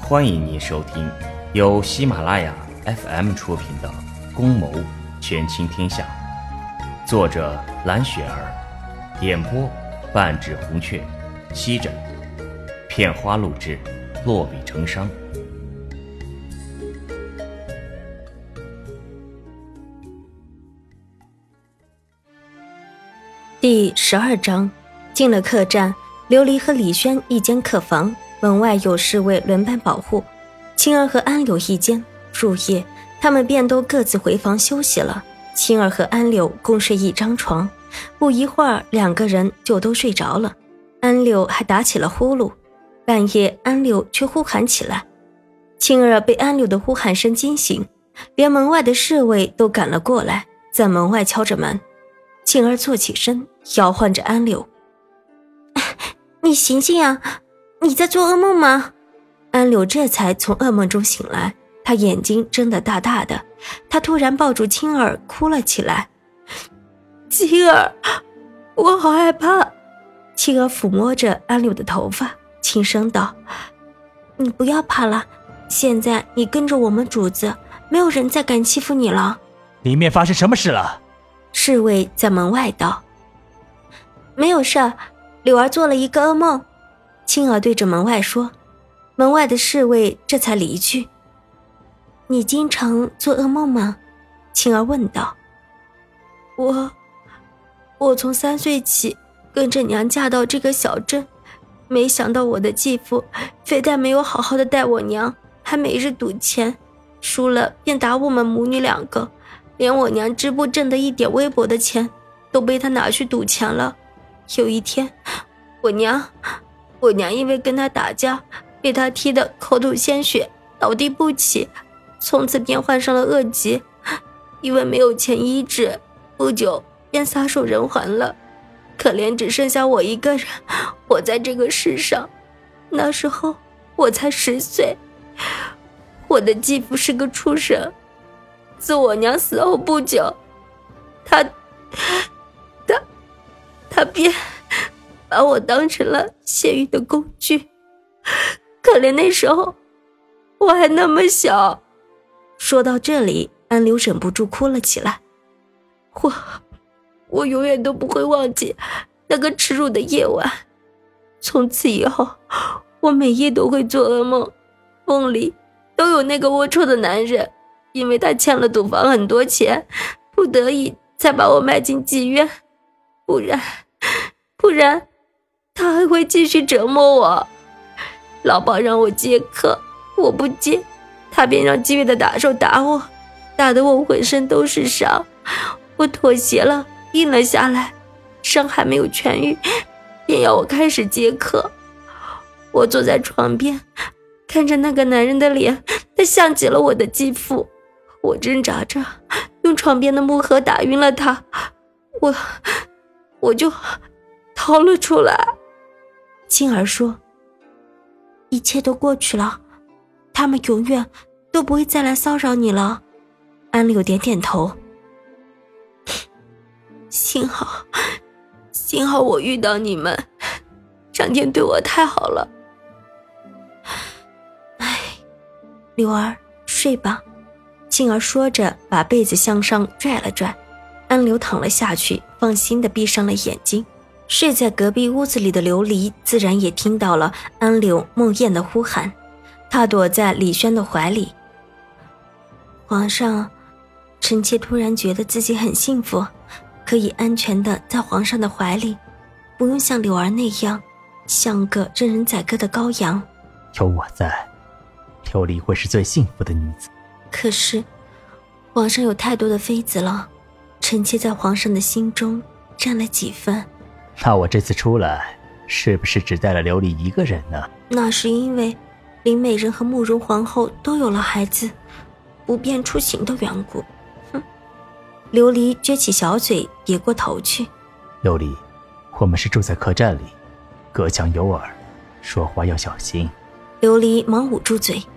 欢迎您收听由喜马拉雅 FM 出品的《宫谋权倾天下》，作者蓝雪儿，演播半指红雀，西枕，片花录制，落笔成殇。 第12章，进了客栈，琉璃和李轩一间客房，门外有侍卫轮班保护。青儿和安柳一间，入夜他们便都各自回房休息了。青儿和安柳共睡一张床，不一会儿两个人就都睡着了。安柳还打起了呼噜，半夜安柳却呼喊起来。青儿被安柳的呼喊声惊醒，连门外的侍卫都赶了过来，在门外敲着门。青儿坐起身，摇晃着安柳：“你醒醒啊，你在做噩梦吗？”安柳这才从噩梦中醒来，她眼睛睁得大大的，她突然抱住青儿哭了起来：“青儿，我好害怕。”青儿抚摸着安柳的头发，轻声道：“你不要怕了，现在你跟着我们主子，没有人再敢欺负你了。” 里面发生什么事了？ 侍卫在门外道：“没有事儿，柳儿做了一个噩梦。”青儿对着门外说。门外的侍卫这才离去。“你经常做噩梦吗？”青儿问道。我从3岁起跟着娘嫁到这个小镇，没想到我的继父非但没有好好的待我娘，还每日赌钱，输了便打我们母女2个，连我娘织布挣的一点微薄的钱都被他拿去赌钱了。有一天，我娘因为跟他打架，被他踢得口吐鲜血，倒地不起，从此便患上了恶疾，因为没有钱医治，不久便撒手人寰了。可怜只剩下我一个人活在这个世上。那时候我才10岁，我的继父是个畜生，自我娘死后不久，他便把我当成了泄欲的工具。可怜那时候我还那么小。说到这里，安柳忍不住哭了起来。我永远都不会忘记那个耻辱的夜晚。从此以后，我每夜都会做噩梦，梦里都有那个龌龊的男人，因为他欠了赌坊很多钱，不得已才把我卖进妓院，不然他还会继续折磨我。老鸨让我接客，我不接，他便让妓院的打手打我，打得我浑身都是伤。我妥协了，应了下来，伤还没有痊愈，便要我开始接客。我坐在床边，看着那个男人的脸，他像极了我的继父。我挣扎着用床边的木盒打晕了他，我就逃了出来。青儿说：“一切都过去了，他们永远都不会再来骚扰你了。”安柳点点头。幸好我遇到你们，上天对我太好了。哎，柳儿，睡吧。青儿说着把被子向上拽了拽。安柳躺了下去，放心地闭上了眼睛。睡在隔壁屋子里的琉璃自然也听到了安柳梦魇的呼喊，他躲在李轩的怀里。皇上，臣妾突然觉得自己很幸福，可以安全地在皇上的怀里，不用像柳儿那样像个任人宰割的羔羊。 有我在，琉璃会是最幸福的女子。 可是皇上有太多的妃子了，臣妾在皇上的心中占了几分。 那我这次出来是不是只带了琉璃一个人呢？ 那是因为林美人和慕容皇后都有了孩子，不便出行的缘故。琉璃撅起小嘴，别过头去。 琉璃，我们是住在客栈里，隔墙有耳，说话要小心。 琉璃忙捂住嘴。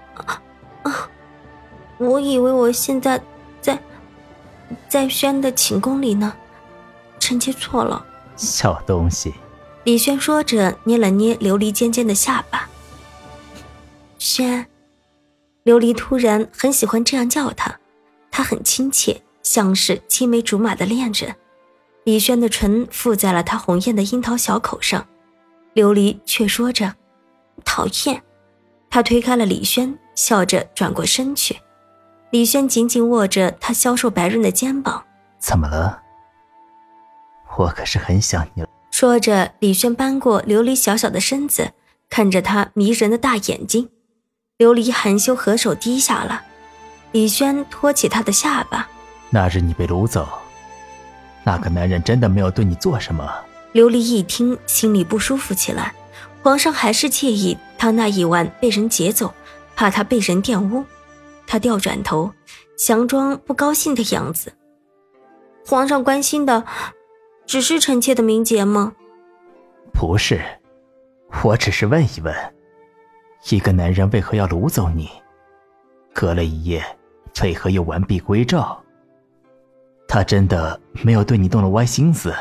我以为我现在在轩的寝宫里呢，臣妾错了。 小东西。 李轩说着捏了捏琉璃尖尖的下巴。 轩。琉璃突然很喜欢这样叫他，他很亲切，像是青梅竹马的恋人。李轩的唇附在了他红艳的樱桃小口上，琉璃却说着讨厌。他推开了李轩，笑着转过身去。李轩紧紧握着他消瘦白润的肩膀。 怎么了？我可是很想你了。 说着，李轩搬过琉璃小小的身子，看着他迷人的大眼睛。琉璃含羞合手低下了。李轩托起他的下巴。 那日你被掳走，那个男人真的没有对你做什么？ 琉璃一听，心里不舒服起来。皇上还是介意他那一晚被人劫走，怕他被人玷污。他调转头，佯装不高兴的样子。皇上关心的只是臣妾的名节吗？ 不是，我只是问一问，一个男人为何要掳走你？隔了一夜，为何又完璧归赵？他真的没有对你动了歪心思？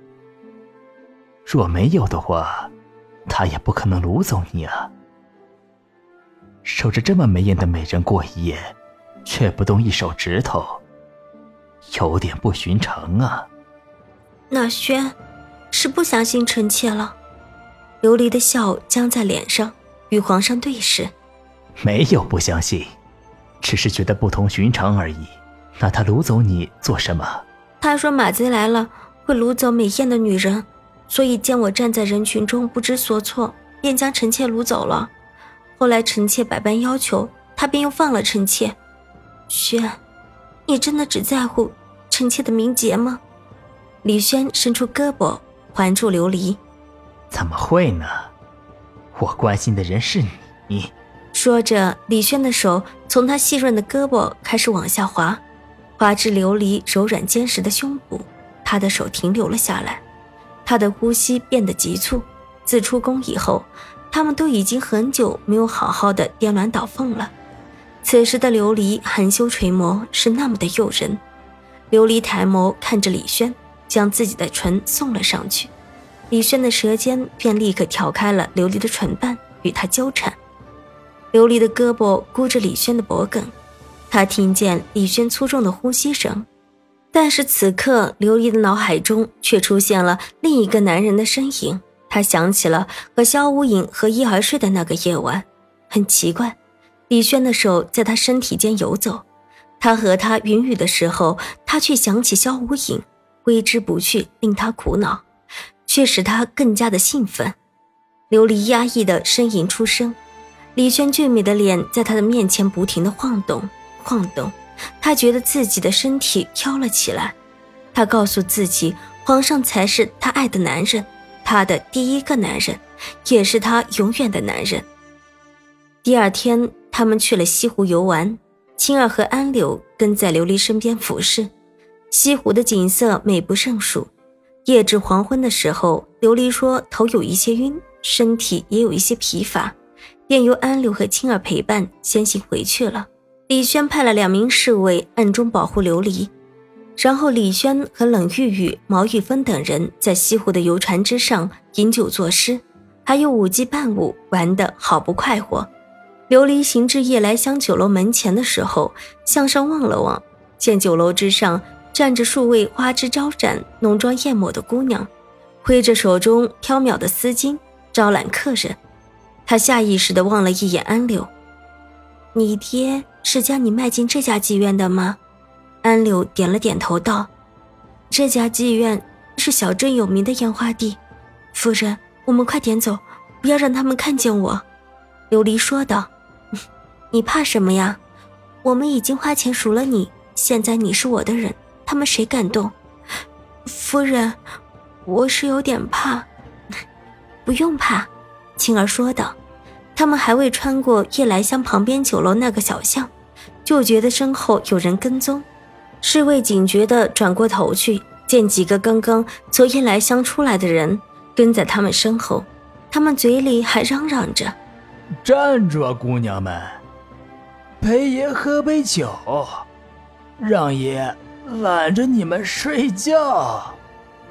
若没有的话，他也不可能掳走你啊。守着这么美艳的美人过一夜，却不动一手指头，有点不寻常啊。 那轩是不相信臣妾了。琉璃的笑僵在脸上，与皇上对视。 没有不相信，只是觉得不同寻常而已。那他掳走你做什么？ 他说马贼来了会掳走美艳的女人，所以见我站在人群中不知所措，便将臣妾掳走了。后来臣妾百般要求，他便又放了臣妾。轩，你真的只在乎臣妾的名节吗？李轩伸出胳膊环住琉璃。 怎么会呢？我关心的人是你。 说着，李轩的手从他细润的胳膊开始往下滑，滑至琉璃柔软坚实的胸部。他的手停留了下来，他的呼吸变得急促。自出宫以后，他们都已经很久没有好好的颠鸾倒凤了。此时的琉璃含羞垂眸，是那么的诱人。琉璃抬眸看着李轩，将自己的唇送了上去。李轩的舌尖便立刻挑开了琉璃的唇瓣，与他纠缠。琉璃的胳膊箍着李轩的脖颈，他听见李轩粗重的呼吸声。但是此刻琉璃的脑海中却出现了另一个男人的身影。他想起了和萧无影合衣而睡的那个夜晚，很奇怪，李轩的手在他身体间游走，他和他云雨的时候，他却想起萧无影，挥之不去，令他苦恼，却使他更加的兴奋。琉璃压抑的呻吟出声，李轩俊美的脸在他的面前不停地晃动晃动，他觉得自己的身体飘了起来。他告诉自己，皇上才是他爱的男人，他的第一个男人，也是他永远的男人。第二天，他们去了西湖游玩，青儿和安柳跟在琉璃身边服侍。西湖的景色美不胜数。夜至黄昏的时候，琉璃说头有一些晕，身体也有一些疲乏，便由安柳和青儿陪伴先行回去了。李轩派了2名侍卫暗中保护琉璃，然后李轩和冷玉玉、毛玉芬等人在西湖的游船之上饮酒作诗，还有舞姬伴舞，玩得好不快活。琉璃行至夜来香酒楼门前的时候，向上望了望，见酒楼之上站着数位花枝招展、浓妆艳抹的姑娘，挥着手中飘渺的丝巾招揽客人。他下意识地望了一眼安柳。你爹是将你卖进这家妓院的吗？安柳点了点头道，这家妓院是小镇有名的烟花地。夫人，我们快点走，不要让他们看见我。琉璃说道。你怕什么呀？我们已经花钱赎了你，现在你是我的人，他们谁敢动？夫人，我是有点怕。不用怕，青儿说道。他们还未穿过夜来香旁边酒楼那个小巷，就觉得身后有人跟踪。侍卫警觉地转过头去，见几个刚刚从夜来香出来的人跟在他们身后，他们嘴里还嚷嚷着： 站住啊，姑娘们，陪爷喝杯酒，让爷揽着你们睡觉。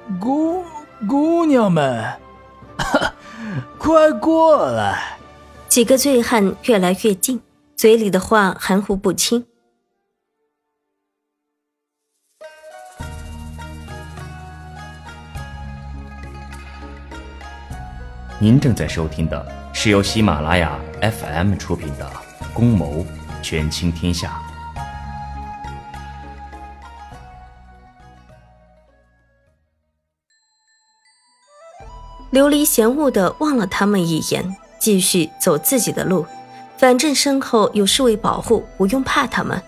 姑娘们快过来。 几个醉汉越来越近，嘴里的话含糊不清。 您正在收听的是由喜马拉雅 FM 出品的《宫谋权倾天下》。 琉璃嫌恶地望了他们一眼，继续走自己的路，反正身后有侍卫保护，不用怕他们。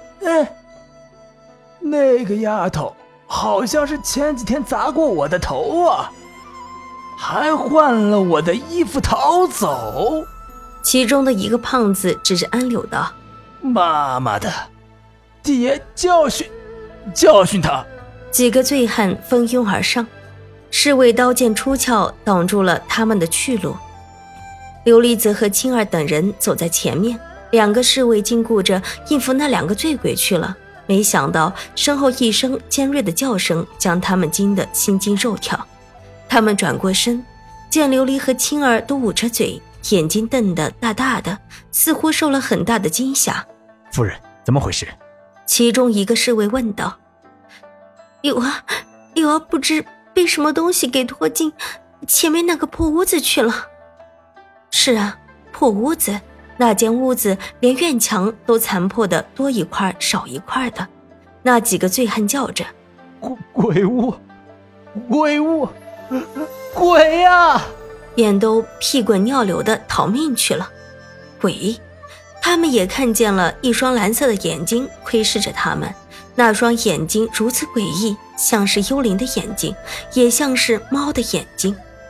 那个丫头好像是前几天砸过我的头啊，还换了我的衣服逃走。 其中的一个胖子指着安柳道： 妈妈的，爹教训他。 几个醉汉蜂拥而上，侍卫刀剑出鞘，挡住了他们的去路。琉璃则和青儿等人走在前面，两个侍卫禁锢着应付那两个醉鬼去了。没想到身后一声尖锐的叫声将他们惊得心惊肉跳。他们转过身，见琉璃和青儿都捂着嘴，眼睛瞪得大大的，似乎受了很大的惊吓。 夫人，怎么回事？ 其中一个侍卫问道：有啊，不知被什么东西给拖进前面那个破屋子去了。是啊，破屋子，那间屋子连院墙都残破的多一块少一块的。那几个醉汉叫着： 鬼屋，鬼呀！ 便都屁滚尿流的逃命去了。鬼，他们也看见了一双蓝色的眼睛窥视着他们，那双眼睛如此诡异，像是幽灵的眼睛，也像是猫的眼睛。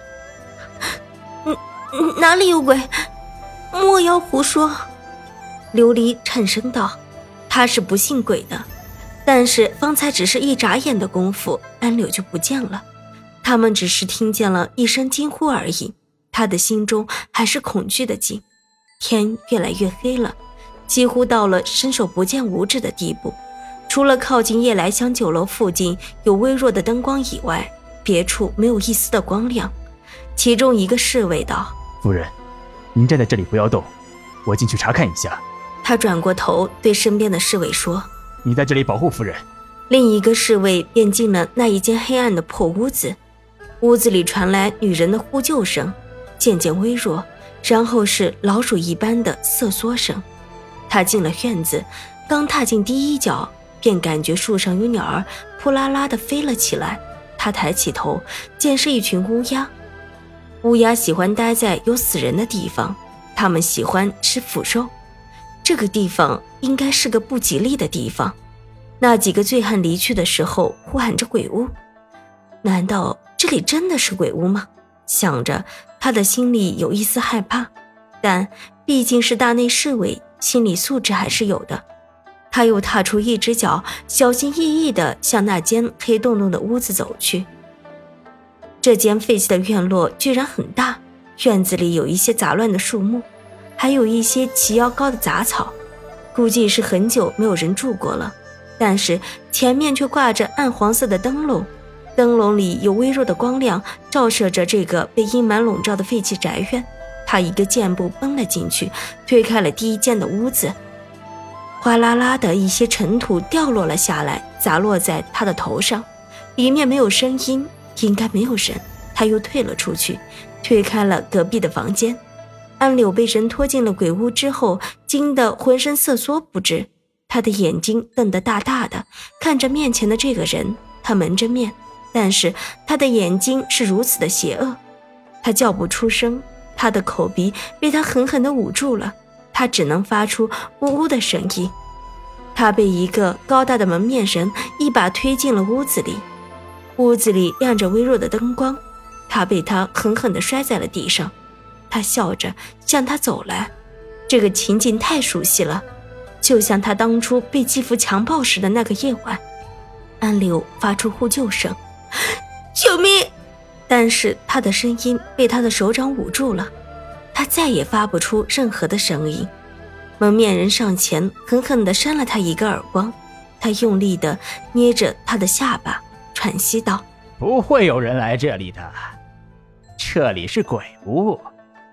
哪里有鬼？莫要胡说！琉璃颤声道，他是不信鬼的，但是方才只是一眨眼的功夫，安柳就不见了。他们只是听见了一声惊呼而已，他的心中还是恐惧的紧。天越来越黑了，几乎到了伸手不见五指的地步。除了靠近夜来香酒楼附近有微弱的灯光以外，别处没有一丝的光亮。其中一个侍卫道： 夫人，您站在这里不要动，我进去查看一下。 他转过头对身边的侍卫说： 你在这里保护夫人。 另一个侍卫便进了那一间黑暗的破屋子，屋子里传来女人的呼救声，渐渐微弱，然后是老鼠一般的瑟缩声。他进了院子，刚踏进第一脚，便感觉树上有鸟儿扑啦啦地飞了起来。他抬起头，见是一群乌鸦。乌鸦喜欢待在有死人的地方，它们喜欢吃腐肉。这个地方应该是个不吉利的地方。那几个醉汉离去的时候呼喊着鬼屋，难道这里真的是鬼屋吗？想着，他的心里有一丝害怕，但毕竟是大内侍卫，心理素质还是有的。他又踏出一只脚，小心翼翼地向那间黑洞洞的屋子走去。这间废弃的院落居然很大，院子里有一些杂乱的树木，还有一些齐腰高的杂草，估计是很久没有人住过了。但是前面却挂着暗黄色的灯笼，灯笼里有微弱的光亮照射着这个被阴霾笼罩的废弃宅院。他一个箭步奔了进去，推开了第一间的屋子。哗啦啦的一些尘土掉落了下来，砸落在他的头上。里面没有声音，应该没有人。他又退了出去，推开了隔壁的房间。安柳被人拖进了鬼屋之后，惊得浑身瑟缩不止。他的眼睛瞪得大大的，看着面前的这个人。他蒙着面，但是他的眼睛是如此的邪恶。他叫不出声，他的口鼻被他狠狠地捂住了，他只能发出呜呜的声音。他被一个高大的门面人一把推进了屋子里。屋子里亮着微弱的灯光，他被他狠狠地摔在了地上。他笑着向他走来，这个情景太熟悉了，就像他当初被继父强暴时的那个夜晚。安柳发出呼救声：救命！但是他的声音被他的手掌捂住了，他再也发不出任何的声音。蒙面人上前狠狠地扇了他一个耳光，他用力地捏着他的下巴，喘息道： 不会有人来这里的，这里是鬼屋，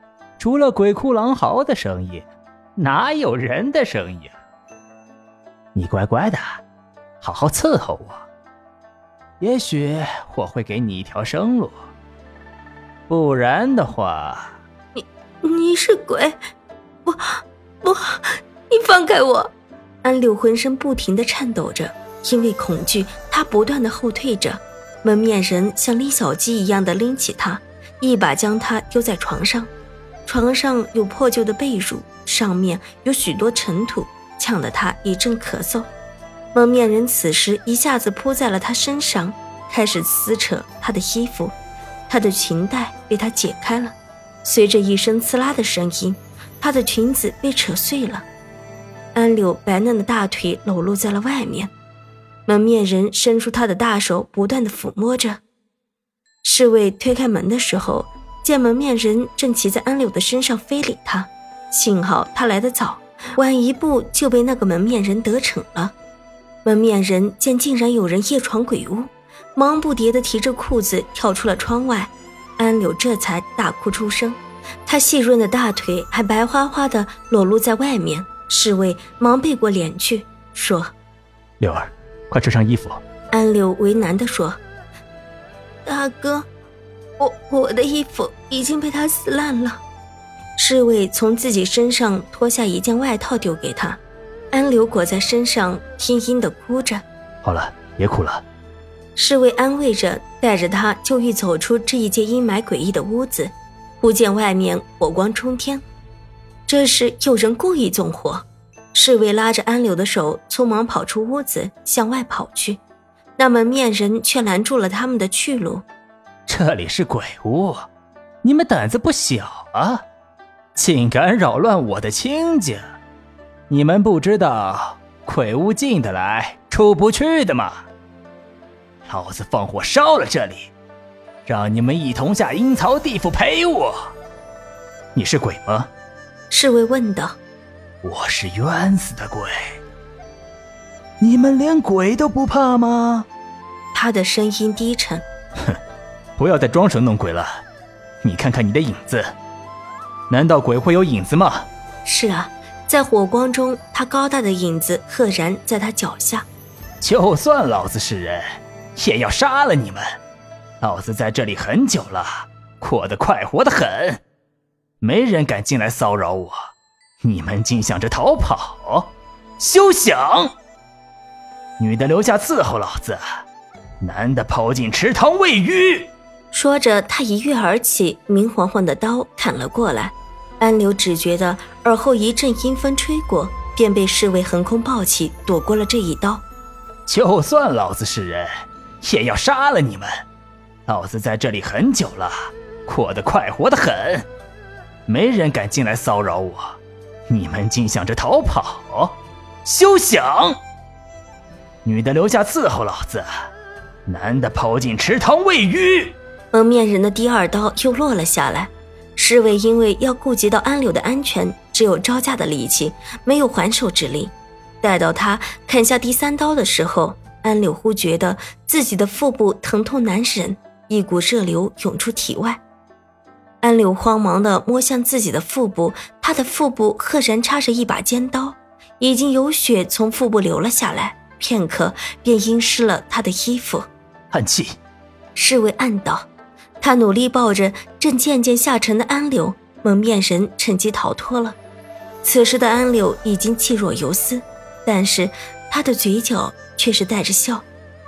除了鬼哭狼嚎的声音，哪有人的声音？你乖乖的，好好伺候我，也许我会给你一条生路，不然的话…… 你是鬼？不，你放开我！安柳浑身不停地颤抖着，因为恐惧，他不断地后退着。蒙面人像拎小鸡一样地拎起他，一把将他丢在床上。床上有破旧的被褥，上面有许多尘土，呛得他一阵咳嗽。蒙面人此时一下子扑在了他身上，开始撕扯他的衣服，他的裙带被他解开了，随着一声刺啦的声音，他的裙子被扯碎了。安柳白嫩的大腿裸露在了外面，蒙面人伸出他的大手不断地抚摸着。侍卫推开门的时候，见蒙面人正骑在安柳的身上非礼他，幸好他来得早，晚一步就被那个蒙面人得逞了。蒙面人见竟然有人夜闯鬼屋，忙不迭地提着裤子跳出了窗外，安柳这才大哭出声，他细润的大腿还白花花的裸露在外面。侍卫忙背过脸去说： 柳儿，快穿上衣服。 安柳为难地说：大哥，我的衣服已经被他撕烂了。侍卫从自己身上脱下一件外套丢给他，安柳裹在身上嘤嘤地哭着。 好了，别哭了。 侍卫安慰着，带着他就欲走出这一间阴霾诡异的屋子。忽见外面火光冲天，这时有人故意纵火。侍卫拉着安柳的手匆忙跑出屋子向外跑去，那蒙面人却拦住了他们的去路。 这里是鬼屋，你们胆子不小啊，竟敢扰乱我的清静！你们不知道鬼屋进得来出不去的吗？老子放火烧了这里，让你们一同下阴曹地府陪我。你是鬼吗？ 侍卫问道。 我是冤死的鬼。你们连鬼都不怕吗？ 他的声音低沉。 哼，不要再装神弄鬼了，你看看你的影子，难道鬼会有影子吗？ 是啊，在火光中，他高大的影子赫然在他脚下。 就算老子是人，也要杀了你们。老子在这里很久了，过得快活得很，没人敢进来骚扰我，你们竟想着逃跑，休想！女的留下伺候老子，男的抛进池塘喂鱼。 说着，他一跃而起，明晃晃的刀砍了过来。安柳只觉得耳后一阵阴风吹过，便被侍卫横空抱起，躲过了这一刀。 就算老子是人，也要杀了你们。老子在这里很久了，过得快活得很，没人敢进来骚扰我，你们竟想着逃跑，休想！女的留下伺候老子，男的抛进池塘喂鱼。 蒙面人的第二刀又落了下来，侍卫因为要顾及到安柳的安全，只有招架的力气，没有还手之力。待到他砍下第三刀的时候，安柳忽觉得自己的腹部疼痛难忍，一股热流涌出体外。安柳慌忙地摸向自己的腹部，他的腹部赫然插着一把尖刀，已经有血从腹部流了下来，片刻便阴湿了他的衣服。 暗器， 侍卫暗道。他努力抱着正渐渐下沉的安柳，蒙面人趁机逃脱了。此时的安柳已经气若游丝，但是他的嘴角却是带着笑。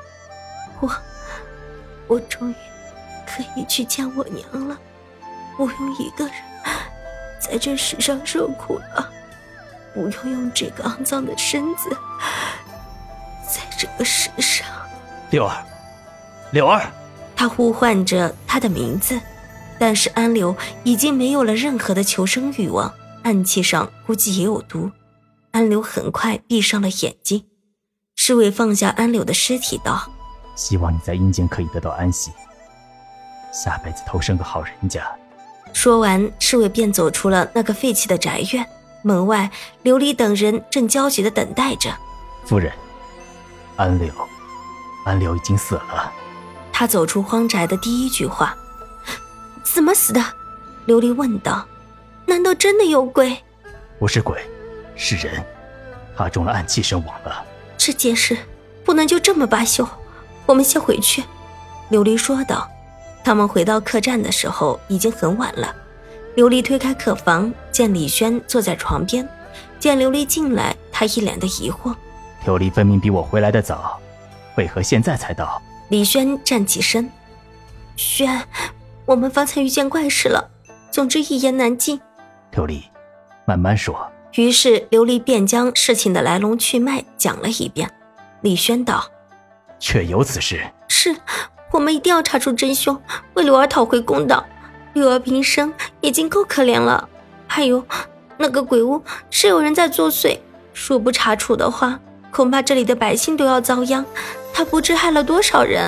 我终于可以去见我娘了，不用一个人在这世上受苦了，不用用这个肮脏的身子在这个世上。 柳儿，柳儿！ 他呼唤着他的名字，但是安柳已经没有了任何的求生欲望，暗器上估计也有毒。安柳很快闭上了眼睛。侍卫放下安柳的尸体道： 希望你在阴间可以得到安息，下辈子投生个好人家。 说完，侍卫便走出了那个废弃的宅院。门外，琉璃等人正焦急地等待着。 夫人，安柳已经死了。 他走出荒宅的第一句话。怎么死的？琉璃问道。 难道真的有鬼？ 不是鬼，是人，他中了暗器身亡了。 这件事不能就这么罢休，我们先回去。琉璃说道。他们回到客栈的时候已经很晚了。琉璃推开客房，见李轩坐在床边，见琉璃进来，他一脸的疑惑。 琉璃分明比我回来的早，为何现在才到？ 李轩站起身，轩，我们方才遇见怪事了，总之一言难尽。 琉璃，慢慢说。 于是琉璃便将事情的来龙去脉讲了一遍。李轩道： 确有此事？ 是，我们一定要查出真凶，为柳儿讨回公道。柳儿平生已经够可怜了，还有那个鬼屋是有人在作祟，若不查处的话，恐怕这里的百姓都要遭殃，他不知害了多少人。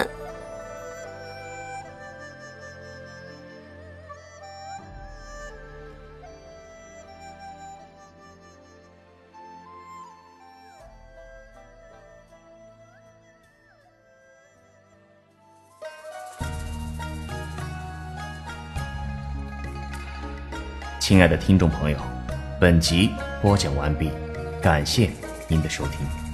亲爱的听众朋友，本集播讲完毕，感谢您的收听。